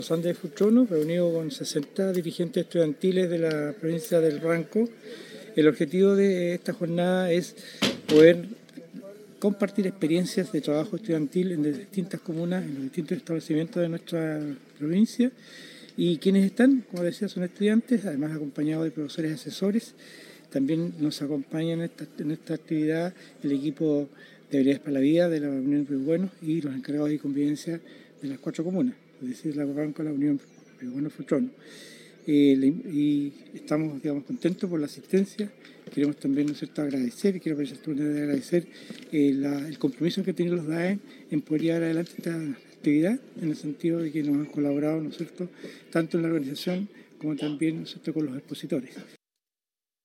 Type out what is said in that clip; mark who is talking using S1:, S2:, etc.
S1: Sandra Futrono, reunido con 60 dirigentes estudiantiles de la provincia del Ranco. El objetivo de esta jornada es poder compartir experiencias de trabajo estudiantil en distintas comunas, en los distintos establecimientos de nuestra provincia. Y quienes están, como decía, son estudiantes, además acompañados de profesores asesores. También nos acompaña en esta actividad el equipo de Habilidades para la Vida de la Unión Río Bueno y los encargados de convivencia de las 4 comunas, es decir, la Ranco, la Unión Río Bueno, Futrono. Y estamos, contentos por la asistencia. Queremos también, agradecer, y quiero aprovechar esta oportunidad de agradecer el compromiso que tienen los DAE en poder llevar adelante esta actividad, en el sentido de que nos han colaborado, tanto en la organización como también, con los expositores.